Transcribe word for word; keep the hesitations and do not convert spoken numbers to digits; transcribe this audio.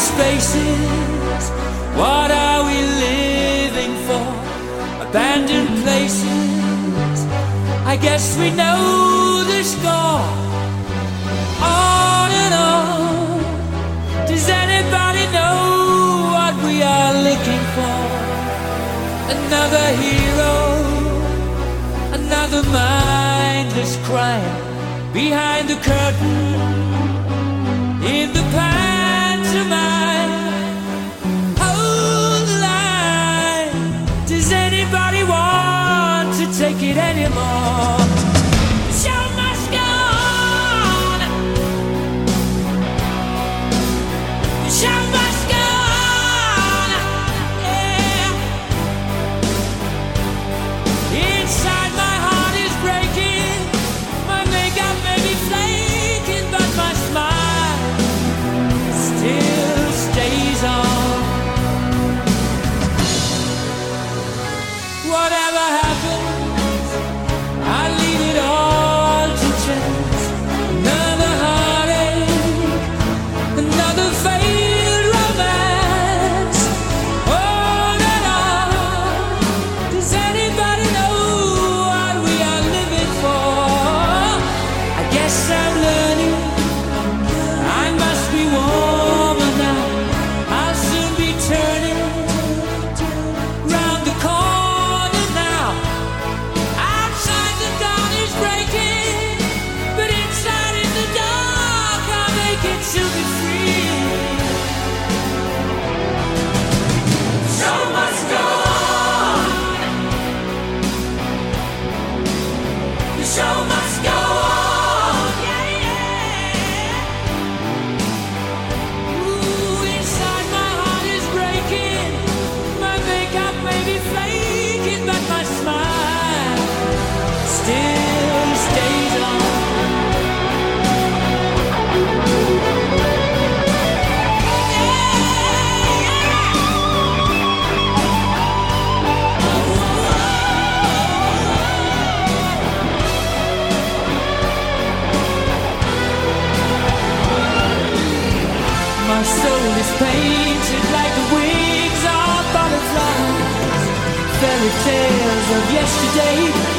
spaces. What are we living for? Abandoned places. I guess we know the score. On and on. Does anybody know what we are looking for? Another hero, another mindless crime behind the curtain in the pantomime. Hold the line. Does anybody want to take it anymore? The show must go on. The show must go on. Yeah. Inside my heart is breaking. My makeup may be flaking, but my smile still stays on. Whatever happens, I leave it all to chance. Another heartache, another failed romance. On and on. Does anybody know what we are living for? I guess I'm learning. I must be warmer now. I'll soon be turning round the corner now. Outside the dawn is breaking, but inside in the dark I'll make it to be free. The show must go on. The show must go on. Yeah, yeah. Ooh, inside my heart is breaking. My makeup may be flaking, but my smile still stays on. My soul is painted like the wings of butterflies. Fairy tales of yesterday